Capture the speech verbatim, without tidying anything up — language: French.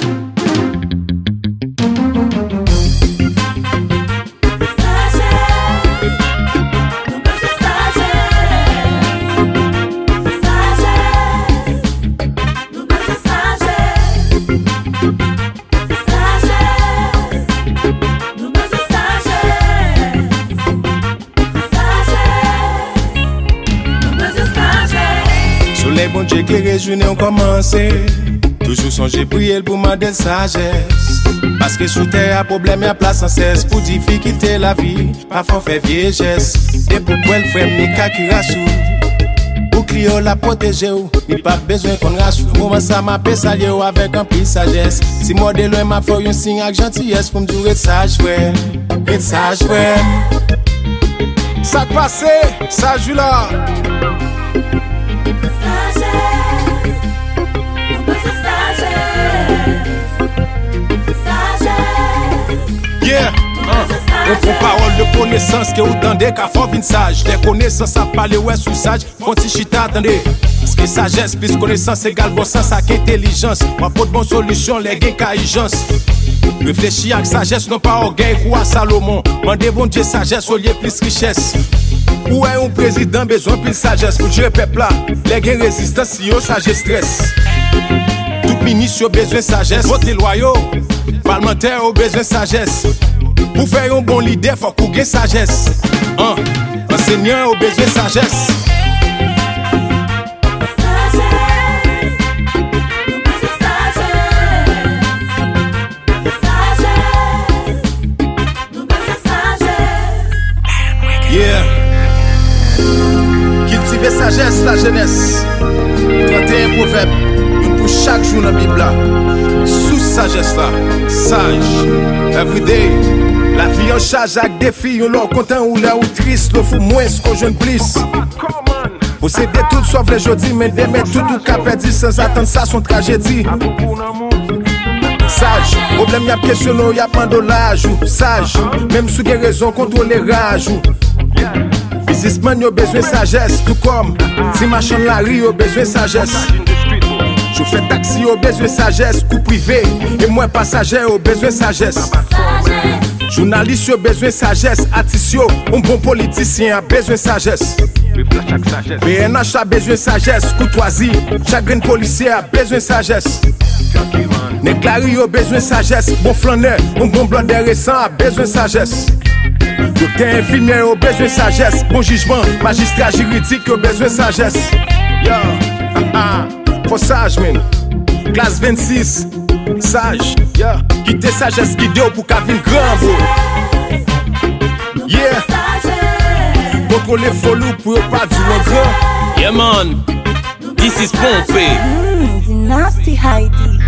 Les bons dieux qui réjouissent ont commencé. Toujours songer prier pour demander sagesse. Parce que sous terre a problème et place sans cesse. Pour difficulté la vie, parfois fait vieillesse. Et pourquoi elle fait mes kakirasou. Pour clio la protéger ou, il pas besoin qu'on rassure. Moment ça m'a pessalié ou avec un peu sagesse. Si moi de loin m'a fait un signe avec gentillesse. Pour me dire être sage frère, être sage frère. Ça passe, ça joue là. Yeah, on prend parole de connaissance que vous tendez qu'à faire une sage. Les connaissances à parler ouais sous sage, faut si chita attendez. Parce que sagesse plus connaissance égale bon sens avec intelligence. Moi pas de bonne solution, les gains qu'agence. Réfléchir avec sagesse, non pas orgueil ou à Salomon. Mandez bon Dieu sagesse au lieu plus richesse. Ou est un président besoin plus sagesse pour gérer peuple là. Les gains résistance si yo sagesse stress. Tout ministre a besoin de sagesse. Voter loyaux, parlementaire a besoin de sagesse. Pour faire un bon leader, faut qu'on ait sagesse. Hein? Enseignant a besoin de sagesse. Yeah. Cultiver sagesse, la jeunesse. trente et un proverbes. Pour chaque jour dans la Bible là. Sous sagesse là. Sage. Everyday. La vie en charge avec des filles. On leur content ou là ou triste. Le faut moins qu'on jeune plus. Posséder tout sauf les jeudis. Mais d'aimer tout ou qu'à perdre sans attendre ça son tragédie. Sage. Problème y'a question y'a pas de l'âge. Sage. Même sous des raisons contrôler rage. Businessman yo besoin sagesse. Tout comme si machin la rue yo besoin sagesse. Je fais taxi yo besoin sagesse. Coup privé et moi passager yo besoin sagesse. Journaliste yo besoin sagesse. Artiste yo un bon politicien a besoin sagesse. B N H a besoin sagesse. Courtoisie chagrin policier a besoin sagesse. Néclari yo besoin sagesse. Bon flaneur un bon blanc de récent a besoin sagesse. Docteur infirmier au besoin de sagesse. Bon jugement, magistrat juridique au besoin de sagesse. Yo, ah, faut sage man. Classe vingt-six, sage. Yo, quitter sagesse guidée pour qu'à vin grand bro. Yeah, contrôler follow pour pas du grand. Yeah man, this is Pompey. Mm, the nasty Heidi.